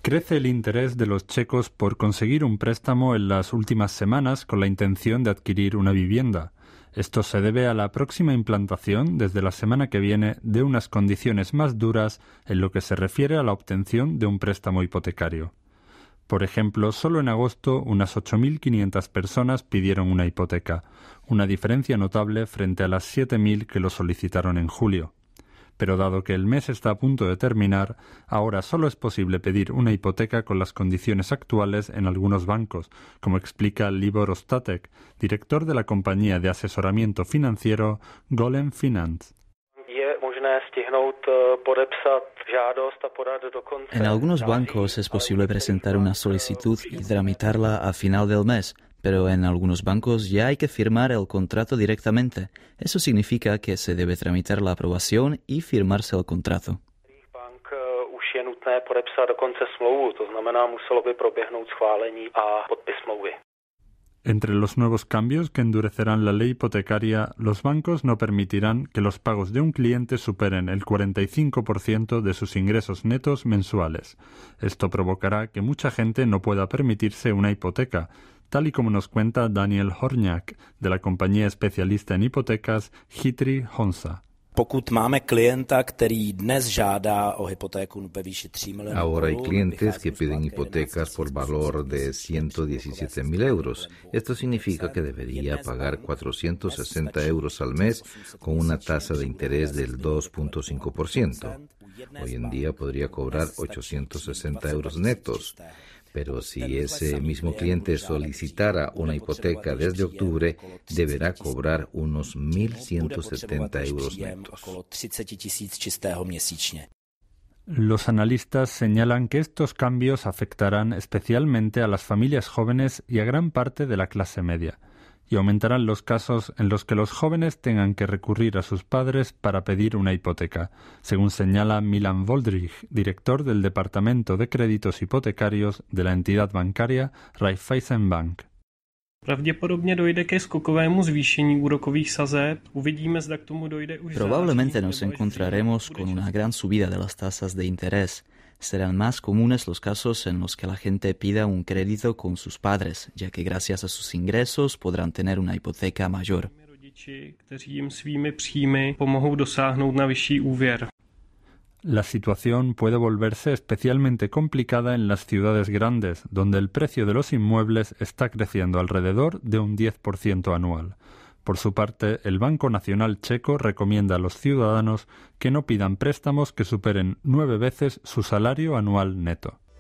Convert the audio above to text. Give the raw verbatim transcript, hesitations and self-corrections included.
Crece el interés de los checos por conseguir un préstamo en las últimas semanas con la intención de adquirir una vivienda. Esto se debe a la próxima implantación, desde la semana que viene, de unas condiciones más duras en lo que se refiere a la obtención de un préstamo hipotecario. Por ejemplo, solo en agosto unas ocho mil quinientas personas pidieron una hipoteca, una diferencia notable frente a las siete mil que lo solicitaron en julio. Pero dado que el mes está a punto de terminar, ahora solo es posible pedir una hipoteca con las condiciones actuales en algunos bancos, como explica Libor Ostatek, director de la compañía de asesoramiento financiero Golem Finance. En algunos bancos es posible presentar una solicitud y tramitarla a final del mes, pero en algunos bancos ya hay que firmar el contrato directamente. Eso significa que se debe tramitar la aprobación y firmarse el contrato. Entre los nuevos cambios que endurecerán la ley hipotecaria, los bancos no permitirán que los pagos de un cliente superen el cuarenta y cinco por ciento de sus ingresos netos mensuales. Esto provocará que mucha gente no pueda permitirse una hipoteca, tal y como nos cuenta Daniel Horňák, de la compañía especialista en hipotecas Chytry Honza. Ahora hay clientes que piden hipotecas por valor de ciento diecisiete mil euros. Esto significa que debería pagar cuatrocientos sesenta euros al mes con una tasa de interés del dos punto cinco por ciento. Hoy en día podría cobrar ochocientos sesenta euros netos. Pero si ese mismo cliente solicitara una hipoteca desde octubre, deberá cobrar unos mil ciento setenta euros netos. Los analistas señalan que estos cambios afectarán especialmente a las familias jóvenes y a gran parte de la clase media, y aumentarán los casos en los que los jóvenes tengan que recurrir a sus padres para pedir una hipoteca, según señala Milan Voldrich, director del Departamento de Créditos Hipotecarios de la entidad bancaria Raiffeisenbank. Probablemente nos encontraremos con una gran subida de las tasas de interés. Serán más comunes los casos en los que la gente pida un crédito con sus padres, ya que gracias a sus ingresos podrán tener una hipoteca mayor. La situación puede volverse especialmente complicada en las ciudades grandes, donde el precio de los inmuebles está creciendo alrededor de un diez por ciento anual. Por su parte, el Banco Nacional Checo recomienda a los ciudadanos que no pidan préstamos que superen nueve veces su salario anual neto.